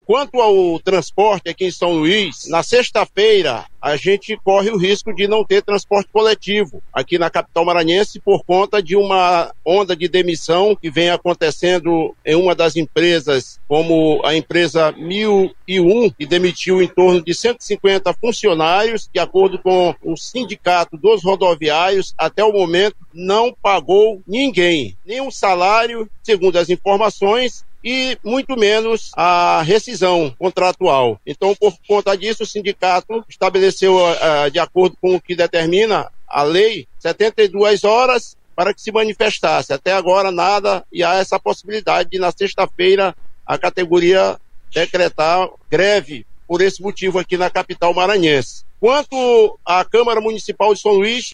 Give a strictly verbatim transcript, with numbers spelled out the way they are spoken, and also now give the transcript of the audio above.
Quanto ao transporte aqui em São Luís, na sexta-feira a gente corre o risco de não ter transporte coletivo aqui na capital maranhense por conta de uma onda de demissão que vem acontecendo em uma das empresas, como a empresa mil e um, que demitiu em torno de cento e cinquenta funcionários. De acordo com o sindicato dos rodoviários, até o momento não pagou ninguém, nenhum salário, segundo as informações, e muito menos a rescisão contratual. Então, por conta disso, o sindicato estabeleceu, uh, de acordo com o que determina a lei, setenta e duas horas para que se manifestasse. Até agora nada, e há essa possibilidade de na sexta-feira a categoria decretar greve por esse motivo aqui na capital maranhense. Quanto à Câmara Municipal de São Luís,